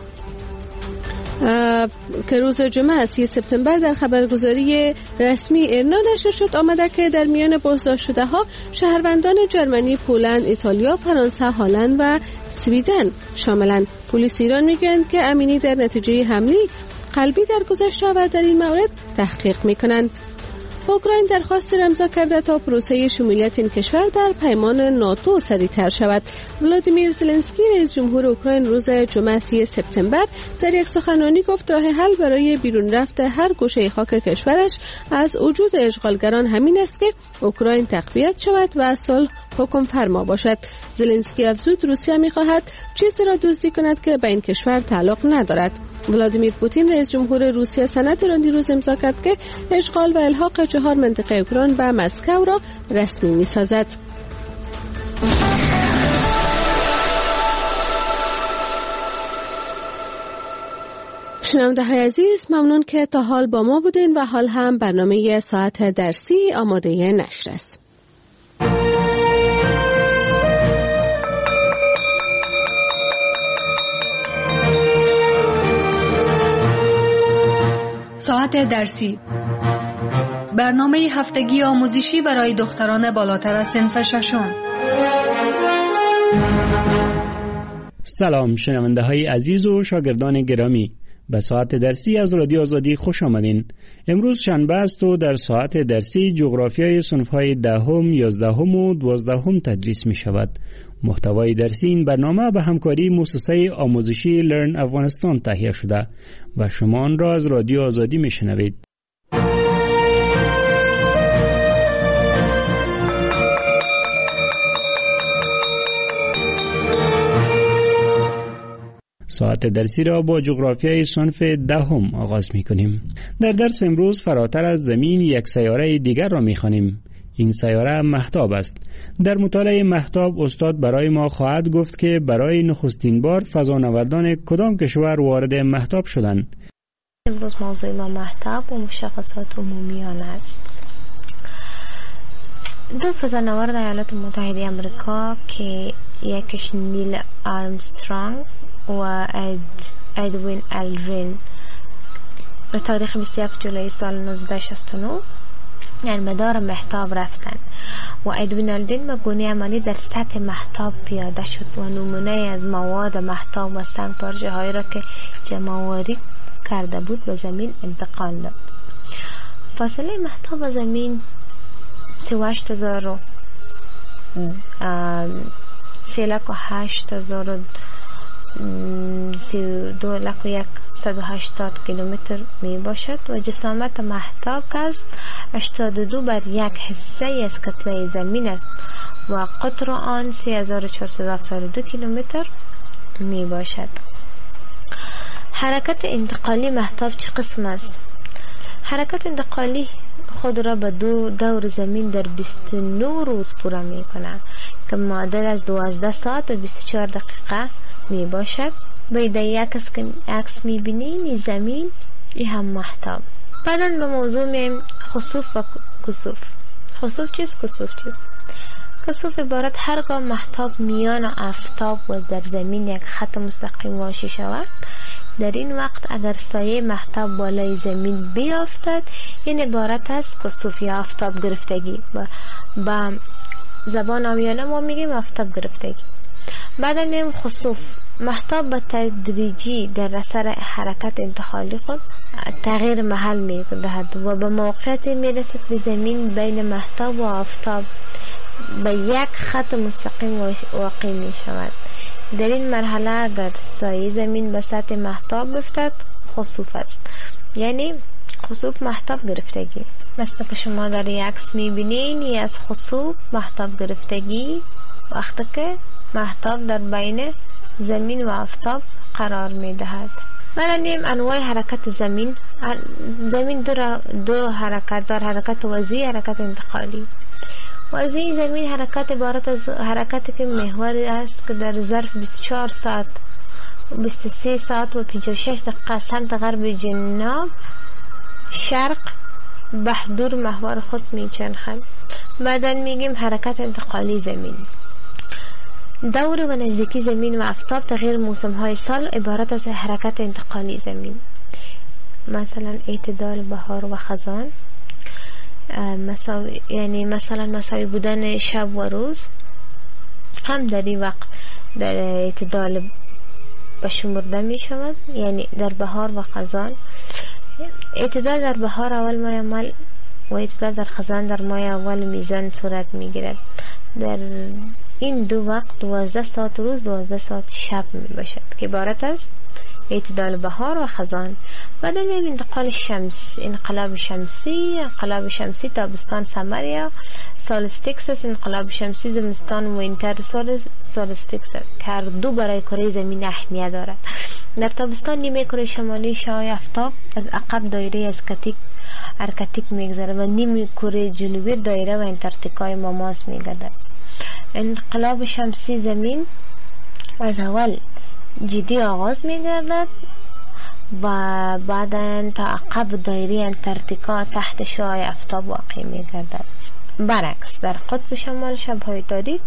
که روز جمعه سی سپتامبر در خبرگزاری رسمی ایرنا نشر شد آمده که در میان بازداشت شده ها شهروندان جرمنی، پولند، ایتالیا، فرانسه، هلند و سویدن شاملند. پلیس ایران میگویند که امینی در نتیجه حمله قلبی در گذشته و در این مورد تحقیق میکنند. اوکراین درخواست را امضا کرده تا پروسه شمولیت این کشور در پیمان ناتو سریعتر شود. ولادیمیر زلنسکی رئیس جمهور اوکراین روز جمعه سی سپتامبر در یک سخنرانی گفت راه حل برای بیرون رفت هر گوشه خاک کشورش از وجود اشغالگران همین است که اوکراین تقویت شود و صلح حکم فرما باشد. زلنسکی افزود روسیه می‌خواهد چیزی را دزدی کند که به این کشور تعلق ندارد. ولادیمیر پوتین رئیس جمهور روسیه سند را دیروز امضا کرد که اشغال و الحاق چهار منطقه اوکراین به مسکو را رسمی می‌سازد. شنونده های عزیز، ممنون که تا حال با ما بودین و حال هم برنامه ساعت درسی آماده نشر است. ساعت درسی، برنامه هفتگی آموزشی برای دختران بالاتر از صنف ششم. سلام شنونده های عزیز و شاگردان گرامی، به ساعت درسی از رادیو آزادی خوش آمدین. امروز شنبه است و در ساعت درسی جغرافیای صنف‌های دهم، یازدهم و دوازدهم تدریس می شود. محتوای درسی این برنامه به همکاری مؤسسه آموزشی لرن افغانستان تهیه شده و شما آن را از رادیو آزادی می شنوید. ساعت درسی را با جغرافیای صنف دهم آغاز می کنیم. در درس امروز فراتر از زمین یک سیاره دیگر را می خوانیم. این سیاره مهتاب است. در مطالعه مهتاب استاد برای ما خواهد گفت که برای نخستین بار فضانوردان کدام کشور وارد مهتاب شدند. امروز موضوع ما مهتاب و مشخصات عمومی آن است. دو فضانورد ایالات متحده آمریکا که یکیش نیل آرمسترانگ و ادوین الدرین به تاریخ بیست و یک جولای سال نوزده شصت و نه در مدار مهتاب رفتند و ادوین الدرین به گونه عملی در سطح مهتاب پیاده شد و نمونه از مواد مهتاب و سنگ پارچه هایی را که جمع‌آوری کرده بود به زمین انتقال داد. فاصله مهتاب و زمین سی و هشت هزار و سی لک و هشت هزار و سی و دو لک و یک صد و هشتاد کیلومتر می باشد و جسامت مهتاب است هشتاد و دو بر یک حصه از کتله زمین است و قطر آن سه هزار و چهارصد و هفتاد و دو کیلومتر می باشد. حرکت انتقالی مهتاب چه قسم است؟ حرکت انتقالی خود را به دو دور زمین در بیست و نه روز پورا می کند که معادل از دوازده ساعت و بیست و چهار دقیقه می باشد. باید یک عکس می بینیم زمین ای هم مهتاب. بعدا به موضوع می خسوف و کسوف. خسوف چیست؟ کسوف چیست؟ کسوف عبارت هرگاه مهتاب میان آفتاب و در زمین یک خط مستقیم واژه شود، در این وقت اگر سایه مهتاب بالای زمین بیافتد این عبارت است کسوف یا آفتاب گرفتگی. با زبان عامیانه ما میگیم آفتاب گرفتگی. بعد میگیم خسوف. مهتاب به تدریجی در اثر حرکت انتقالی خود تغییر محل می دهد و به موقعیت می رسد به زمین بین مهتاب و آفتاب به یک خط مستقیم واقع می شود. در این مرحله اگر سایه زمین به سطح مهتاب بیفتد خسوف است، یعنی خسوف مهتاب گرفتگی. مثل که شما در یک عکس می بینین ای از خسوف مهتاب گرفتگی وقتی که مهتاب در بین زمین و آفتاب قرار می دهد. برانیم انواع حرکت زمین. زمین دو, دو حرکت دار، حرکت وضعی، حرکت انتقالی. وضعی زمین حرکت عبارت از حرکتی که محور است که در ظرف بیست و چهار ساعت بیست و سه ساعت و پنجاه و شش دقیقه سمت غرب جنوب شرق بهدور محور خود می چرخد. بعدا میگیم حرکت انتقالی زمین. دور و نزدیکی زمین و آفتاب تغییر موسم های سال عبارت از حرکت انتقالی زمین. مثلا اعتدال بهار و خزان، مساوی یعنی مثلا مساوی بودن شب و روز هم در این وقت در اعتدال بشمرده می شود. یعنی در بهار و خزان اعتدال در بهار اول ماه اول و اعتدال در خزان در ماه اول میزان صورت می گیرد. در این دو وقت دوازده ساعت روز دوازده ساعت شب می باشد که عبارت است اعتدال بهار و خزان. بعد میگیم انتقال شمس، انقلاب شمسی، انقلاب شمسی تابستان سمر یا سولستیکس، انقلاب شمسی زمستان وینتر سولستیکس که هر دو برای کره زمین اهمیت دارد. در تابستان نیمه کره شمالی شعاع آفتاب از عقب دایره اسکاتیک ارکتیک میگذره و نیمه کره جنوبی دایره و انتارکتیکای ماماس میگردد. انقلاب شمسی زمین از اول جدی آغاز میگردد و بعداً تا عقب دایره انتارکتیکا تحت شعاع آفتاب واقع میگردد. برعکس در قطب شمال شب‌های تاریک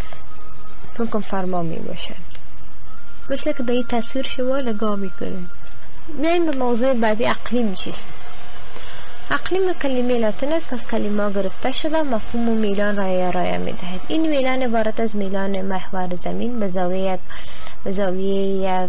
حکم فرما می باشد. مثل که به این تصویر شما نگاه میکنید. میایم به موضوع بعدی اقلیم چیست؟ اقلیم کلمه لاتین است از کلمه گرفته شده مفهوم میلان را ارائه میدهد. این میلان عبارت از میلان محور زمین به زاویه به زاویه یک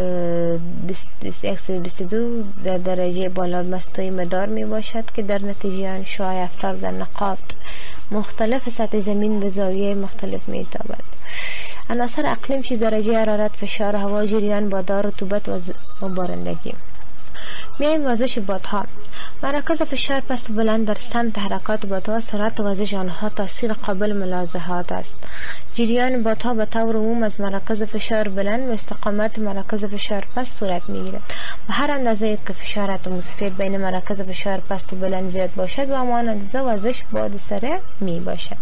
بیست و دو در درجه بالا مستوی مدار می باشد که در نتیجه آن شعاع آفتاب در نقاط مختلف سطح زمین به زاویه مختلف می تابد. عناصر اقلیم چی درجه حرارت، فشار هوا، جریان بادار، رطوبت و بارندگی. میایم وزش بادها. مرکز فشار پست بلند در سمت حرکات بادها، سرعت وزش آنها تاثیر قابل ملاحظات است. جریان بادها به طور عموم از مرکز فشار بلند و استقامت مرکز فشار پست صورت میگیرد و هر اندازه که فشار اتمسفر بین مرکز فشار پست و بلند زیاد باشد و همان اندازه وزش باد سریع می باشد.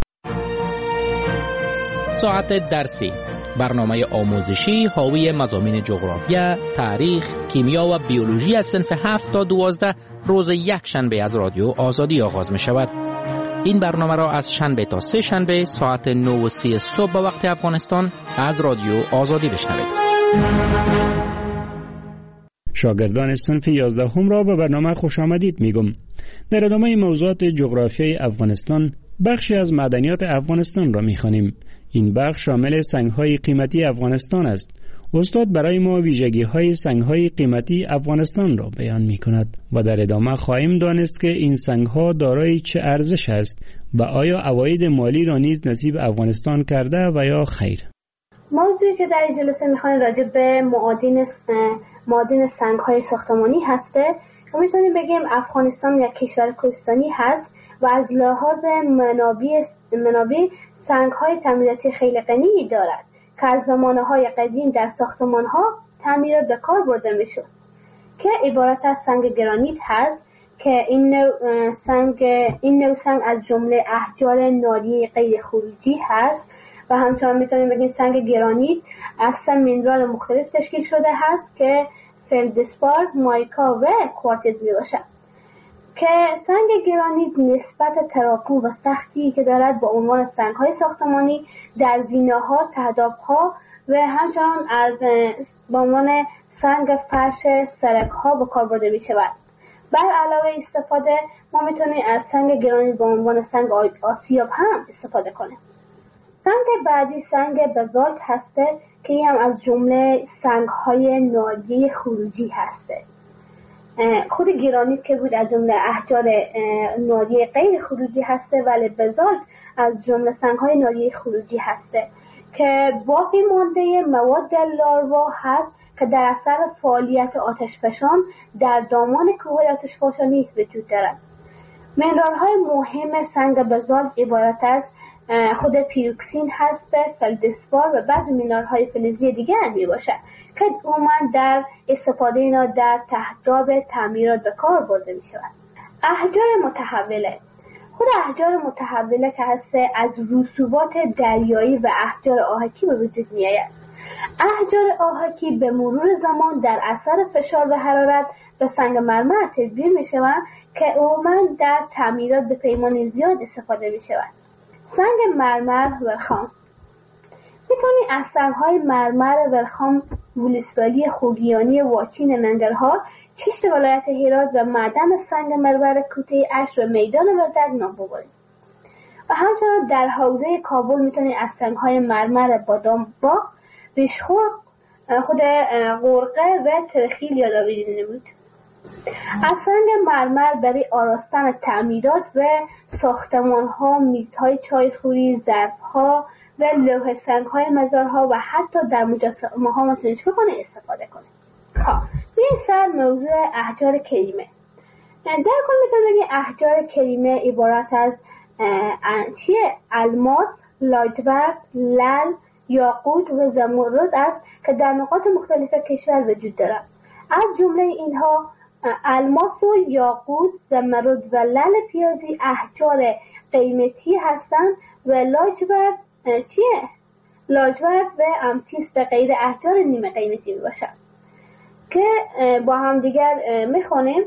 ساعت درسی، برنامه آموزشی حاوی مضامین جغرافیا، تاریخ، کیمیا و بیولوژی از صنف هفت تا دوازده روز یک شنبه از رادیو آزادی آغاز می شود. این برنامه را از شنبه تا سه شنبه ساعت نه و سی صبح به وقت افغانستان از رادیو آزادی بشنوید. شاگردان صنف یازدهم را به برنامه خوش آمدید میگم. در ادامه موضوعات جغرافیای افغانستان بخشی از معدنیات افغانستان را میخوانیم. این بخش شامل سنگ‌های قیمتی افغانستان است. استاد برای ما ویژگی‌های سنگ‌های قیمتی افغانستان را بیان می‌کند و در ادامه خواهیم دانست که این سنگ‌ها دارای چه ارزش است و آیا عواید مالی را نیز نصیب افغانستان کرده و یا خیر. موضوعی که در این جلسه می‌خوایم راجع به معادن معادن سنگ‌های ساختمانی هسته و می‌تونیم بگیم افغانستان یک کشور کوهستانی هست و از لحاظ منابع منابع سنگ‌های تعمیراتی خیلی غنی دارد که از زمانه‌های قدیم در ساختمان‌ها تعمیرات به کار برده می‌شد که عبارت از سنگ گرانیت هست که این نوع سنگ این نوع سنگ از جمله احجار ناریه غیر خروجی هست و همچنان می‌تونیم بگیم سنگ گرانیت از سه مینرال مختلف تشکیل شده هست که فلدسپار، مایکا و کوارتز میباشد که سنگ گرانیت نسبت تراکم و سختی که دارد با عنوان سنگ‌های ساختمانی در زینه‌ها، تهداب‌ها و همچنان از با عنوان سنگ فرش سرک‌ها به کار برده می‌شود. بر علاوه استفاده ما می‌تونیم از سنگ گرانیت به عنوان سنگ آسیاب هم استفاده کنیم. سنگ بعدی سنگ بزالت هسته که این هم از جمله سنگ‌های ناریه خروجی هسته. خود گرانیت که بود از جمله احجار ناریه غیر خروجی هسته ولی بزالت از جمله سنگ‌های ناریه خروجی هسته که باقی مانده مواد لاروا هست که در اثر فعالیت آتشفشان در دامان کوه‌های آتشفشانی وجود دارد. منرال‌های مهم سنگ بزالت عبارت از خود پیروکسین هست، فلدسپار و بعضی مینرال‌های فلزی دیگر می باشد که عموماً در استفاده اینا در تهداب تعمیرات به کار برده می شود. احجار متحوله خود احجار متحوله که هست از رسوبات دریایی و احجار آهکی به وجود می آید. احجار آهکی به مرور زمان در اثر فشار و حرارت به سنگ مرمر تبدیل می شوند که عموماً در تعمیرات به پیمان زیاد استفاده می شود. سنگ مرمر ولخام میتونی از سنگ‌های مرمر ولخام ولسوالی خوگیانی واچین ننگرهار، چشت ولایت هرات و معدن سنگ مرمر کوته اش و میدان وردگ نام ببرید. و همچنان در حوزه کابل میتونی از سنگ‌های مرمر بادام باغ، بشخور، خود قرقه و ترخیل یادآوری نمود. از سنگ مرمر برای آراستن تعمیرات و ساختمان‌ها، میزهای چایخوری، ظرف‌ها و لوح سنگ‌های مزارها و حتی در مجسمه‌ها متنش بکنه استفاده کنه. خب بیاین سر موضوع احجار کریمه. در کل میتونم بگیم احجار کریمه عبارت از چیه؟ الماس، لاجورد، لعل، یاقوت و زمرد است که در نقاط مختلف کشور وجود دارد. از جمله اینها الماس و یاقوت، زمرد و لعل پیازی احجار قیمتی هستند و لاجورد چیه؟ لاجورد و امتیس به غیر احجار نیمه قیمتی میباشد که با هم دیگر میخونیم.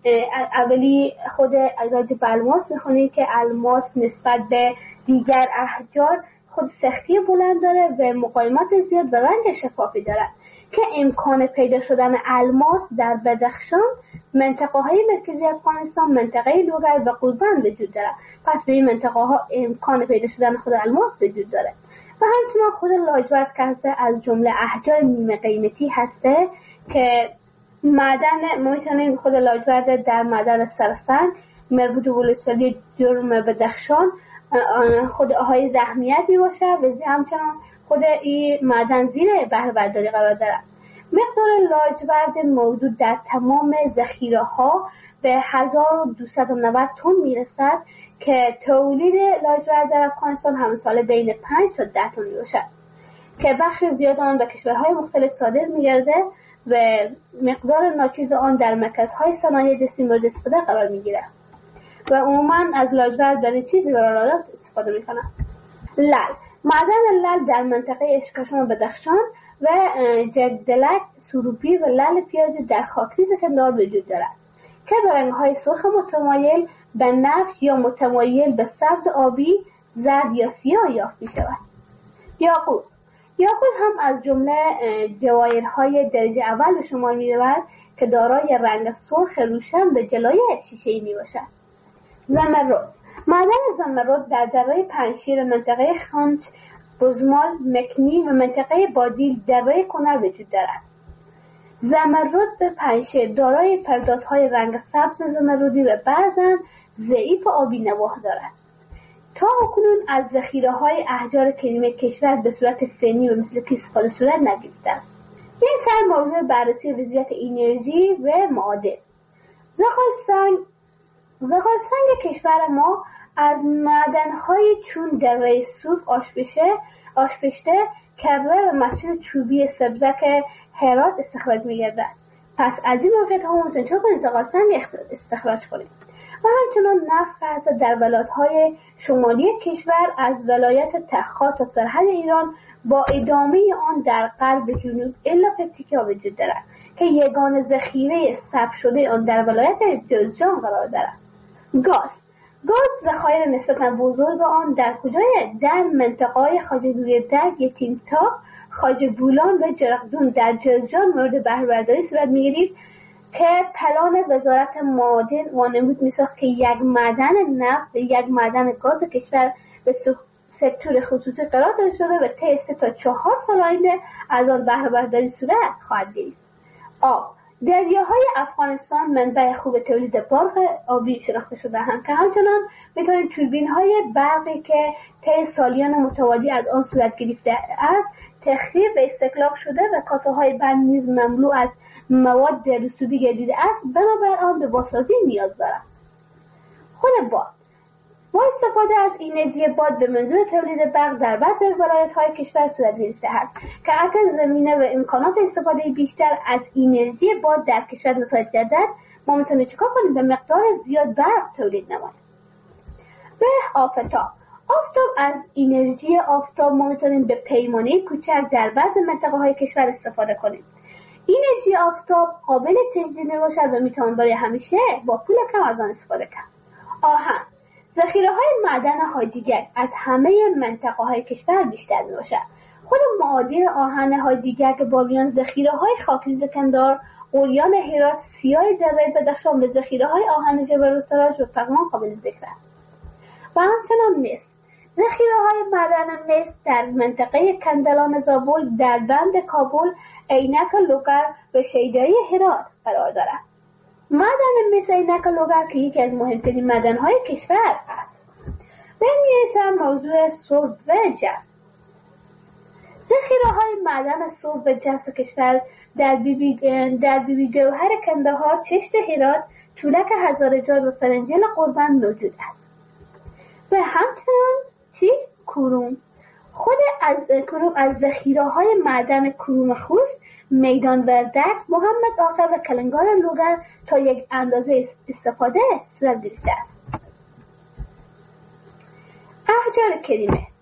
اولی خود راجع به الماس میخونیم که الماس نسبت به دیگر احجار خود سختی بلند داره و مقاومت زیاد و رنگ شفافی دارد که امکان پیدا شدن الماس در بدخشان، منطقه های مرکزی افغانستان، منطقه لوگر و قوربند وجود دارد. پس به این منطقه ها امکان پیدا شدن خود الماس وجود داره. و همچنان خود لاجورد که هسته از جمله احجار نیمه قیمتی هسته که معدن ما میتونیم خود لاجورد در معدن سرسنگ مربوط به ولسوالی جرم بدخشان خود آهای زخمیت می باشه و همچنان خود این معدن زیر بهره برداری قرار دارد. مقدار لاجورد موجود در تمام ذخیره ها به هزار و دویست و نود تن میرسد که تولید لاجورد در افغانستان همه ساله بین پنج تا ده تن میباشد که بخش زیاد آن به کشورهای مختلف صادر میگرده و مقدار ناچیز آن در مرکزهای صنایع دستی مورد استفاده قرار میگیرد و عموما از لاجورد برای چیزی قرار استفاده میکنند. لعل معدن لعل در منطقه اشکاشان و بدخشان و جگدلک، سروپی و لعل پیازی در خاکریز کندهار وجود دارد که به رنگ‌های سرخ متمایل به نفت یا متمایل به سبز آبی، زرد یا سیاه یافت می‌شود. یاقوت یاقوت هم از جمله جواهرهای درجه اول به شمار می‌رود که دارای رنگ سرخ روشن به جلوی شیشه‌ای میباشد. زمرد. معدن زمرد در دره پنشیر منطقه خانچ، بزمال، مکنی و منطقه بادیل دره کنر وجود دارد. زمرد پنشیر دارای پردازهای رنگ سبز زمردی و بعضاً ضعیف آبی نواح دارد. تا اکنون از ذخیره‌های احجار کریمی کشور به صورت فنی و مثل که استفاده صورت نگرفته است. این سر موضوع بررسی وضعیت انرژی و معادن. زغال سنگ زغال سنگ کشور ما از معدن‌های چون دره صوف، آشپشه، آشپشته، کره و مسجد چوبی سبزک هرات استخراج می‌گردد. پس از این موقعیت ها ممکن چون کنید زغال سنگ استخراج کنید. و همچنان نفت که هست در ولایت‌های شمالی کشور از ولایت تخار تا سرحد ایران با ادامه آن در غرب جنوب الا پکتیکا وجود دارد که یگانه ذخیره ثبت شده آن در ولایت جوزجان قرار دارد. گاز گاز ذخایر نسبتاً بزرگ آن در کجای در منطقه‌های خواجه نوری‌تگ، یتیم‌تاق، خواجه بولان و جرقدون در جوزجان مورد بهره‌برداری صورت می‌گیرد که پلان وزارت معادن وانمود می‌ساخت که یک معدن نفت و یک معدن گاز کشور به سکتور خصوصی قرار داده شده و طی سه تا چهار سال آینده از آن بهره‌برداری صورت خواهد گرفت. آب دریاهای افغانستان منبع خوب تولید برق آبی شناخته شده هم که همچنان میتونید توربین‌های برقی که طی سالیان متوالی از آن صورت گرفته است تخریب و استهلاک شده و کاسه‌های بند نیز مملو از مواد رسوبی گردیده است، بنابر آن به بازسازی نیاز دارد. خود باد با استفاده از انرژی باد به منظور تولید برق در بعضی ولایت‌های کشور صورت گرفته است که اگر زمینه و امکانات استفاده بیشتر از انرژی باد در کشور مساعد گردد، ما میتونیم چیکار کنیم؟ به مقدار زیاد برق تولید نماییم. به آفتاب آفتاب از انرژی آفتاب ما میتونیم به پیمانه کوچک در بعضی منطقه‌های کشور استفاده کنیم. انرژی آفتاب قابل تجدید میباشد و میتوان برای همیشه با پول کم از آن استفاده کرد. آهن ذخیره‌های معدن حاجیگک از همه منطقه‌های کشور بیشتر میباشد. خود معادن آهن حاجیگک بامیان، ذخیره‌های خاکریز کندار، اوریان هرات، سیاه دره بدخشان و ذخیره‌های آهن جبل السراج و پغمان قابل ذکر است. و همچنان مس ذخیره‌های معدن مس در منطقه کندلان زابل، در بند کابل، عینک لوگر و شیدایی هرات قرار دارد. معدن مس عینک لوگر که یکی از مهمترین معدن‌های کشور است. به میرسم موضوع سرب و جست. ذخیره‌های معدن سرب و جست کشور در بیبی در بیبی گوهر کندهار، چشت هرات، طولک هزارجان و فرنجل قربان موجود است. و همچنان چی؟ کروم. خود از کروم از ذخیره‌های معدن کروم خوست، میدان وردک، محمد آخر و کلنگار لوگر تا یک اندازه استفاده صورت گرفته است. احجار کریمه